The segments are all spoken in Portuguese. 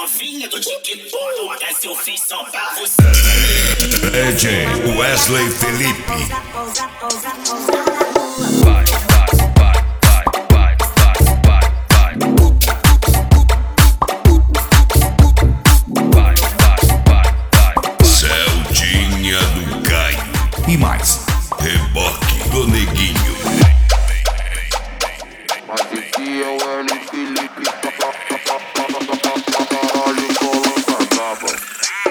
novinha do TikTok, até eu fiz só pra você. DJ Wesley Felipe. Vai, Celdinha do Caio. E mais, reboque do Neguinho. Aqui é o L Felipe. Caralho, tô lançando.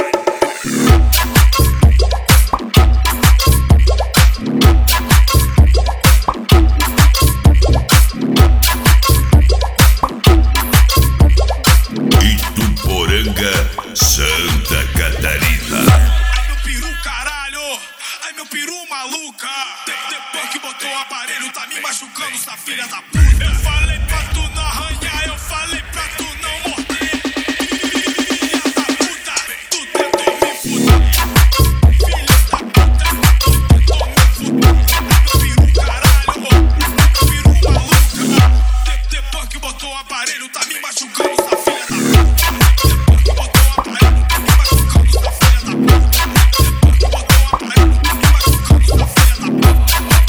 Ituporanga, Santa Catarina. Ai meu peru caralho, ai meu peru maluca. Depois que botou o aparelho tá me machucando, essa filha da puta. Eu falei pra tu não arranhar, eu falei pra tu não morder. Filha da puta, tu tentou me fuder. Filha da puta, tu tentou me fuder. Ai meu peru caralho, ai meu peru maluca. Depois que botou o aparelho tá me machucando, essa filha da puta. Depois que botou o aparelho tá me machucando, essa filha da puta. Depois que botou o aparelho tá me machucando, essa filha da puta.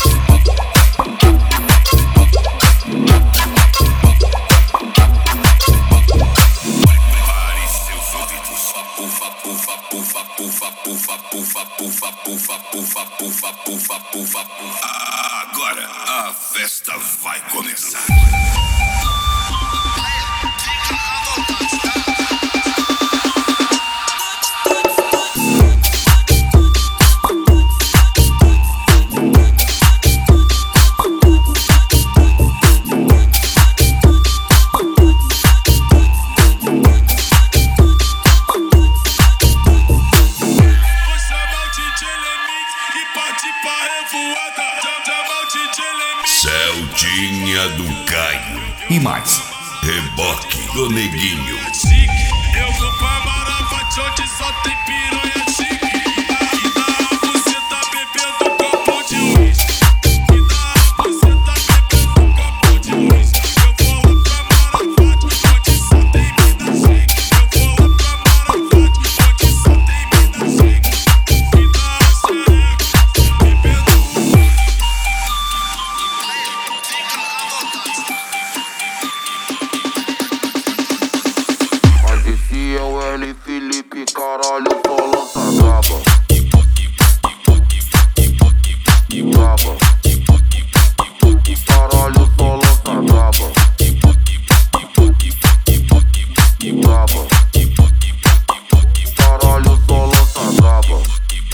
Agora a festa vai começar. Celdinha do Caio. E mais, reboque do Neguinho. Eu vou pra Maravaty onde só tem piranha chique. E dá você tá bebendo copo de uísque. E dá você tá bebendo copo de uísque. Eu vou lá pra Maravaty onde só tem mina chique. Eu vou lá pra Maravaty onde só tem mina chique. E dá xereca bebendo uísque. Aqui é o L Felipe, caralho, tô lançando braba. Braba. Caralho, tô lançando braba. Braba. Caralho, tô lançando braba.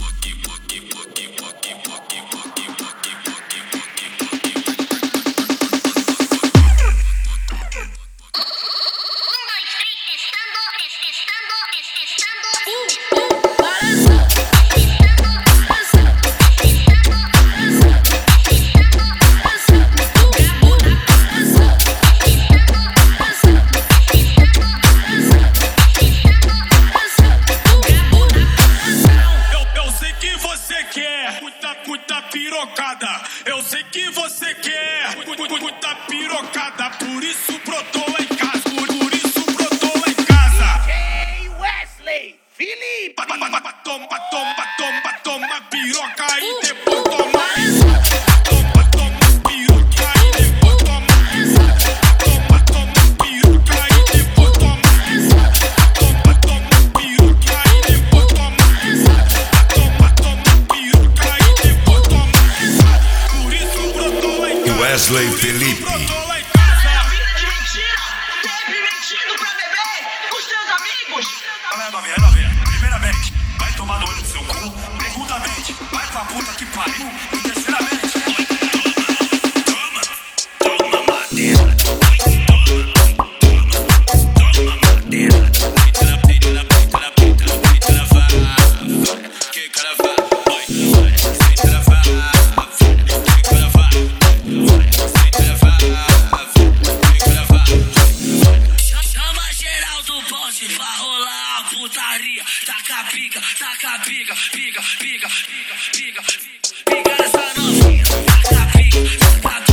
Eu sei que você quer muita pirocada. Eu sei que você quer muita pirocada. Por isso brotou lá em casa. Por isso brotou lá em casa. Hey Wesley Felipe. Toma piroca e depois toma isso. Toma piroca e depois toma isso. Toma piroca e depois toma isso. Toma piroca e depois toma isso. Toma piroca e depois toma isso. Por isso brotou lá em casa. Wesley Felipe. Brotou lá em casa. Vida de mentira, sempre mentindo pra beber com os teus amigos. É novinha. Primeiramente, vai tomar no olho do seu cu. Segundamente, vai pra puta que pariu. E terceiramente, toma madeira. Toma madeira. Chama geral do bonde pra rolar a putaria. Taca pica, pica, pica, pica, pica, pica, pica nessa novinha. Taca pica,